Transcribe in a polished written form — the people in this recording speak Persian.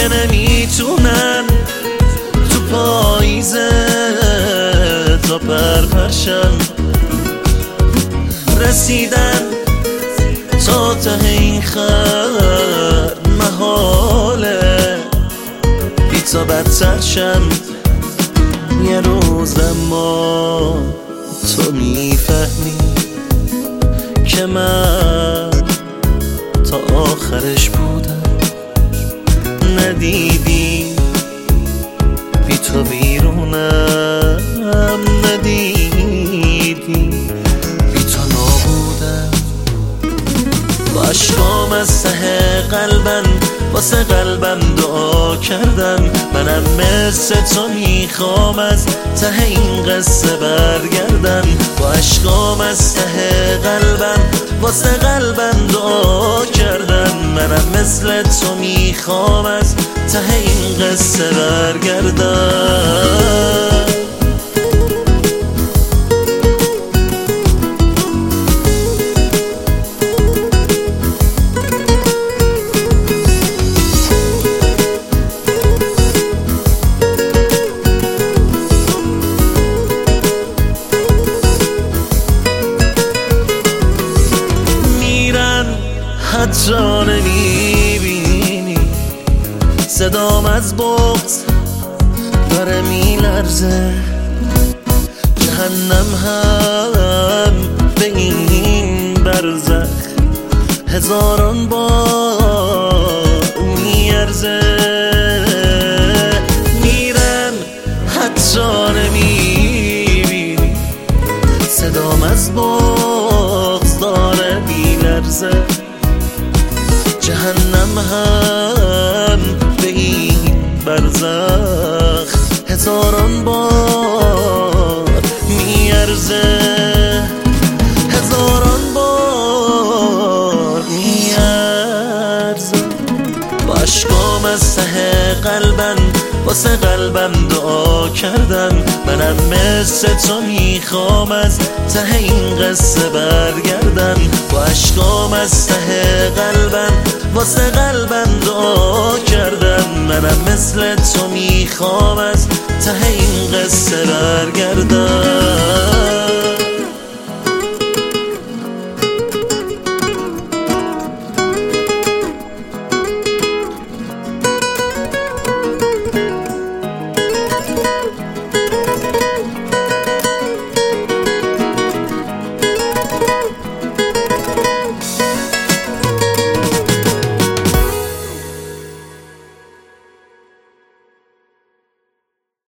که نمیتونن تو پاییزه تا پرپرشن، رسیدن تا ته این خط محاله بی تا بدتر شن. یه روز اما تو میفهمی که من تا آخرش بودم، ندیدی بی تو بیرونم، ندیدی بی تو نابودم. با عشقام از ته قلبم واسه قلبم دعا کردم، منم مثل تو میخوام از ته این قصه برگردم. با عشقام از ته قلبم واسه قلبم دعا کردم، منم مثل تو میخوام از ته این قصه برگردم. حتی نمیبینی صدام از بغض داره میلرزه، جهنم هم به این برزخ هزاران بار میارزه. میرم حتی نمیبینی صدام از بغض داره میلرزه، جهنم هم به این برزخ هزاران بار میارزه، هزاران بار میارزه. با عشقام از ته قلبم واسه قلبم دعا کردم، منم مثل تو میخوام از ته این قصه برگردم. با عشقام از ته قلبم واسه قلبم دعا کردم، منم مثل تو میخوام از ته این قصه برگردم.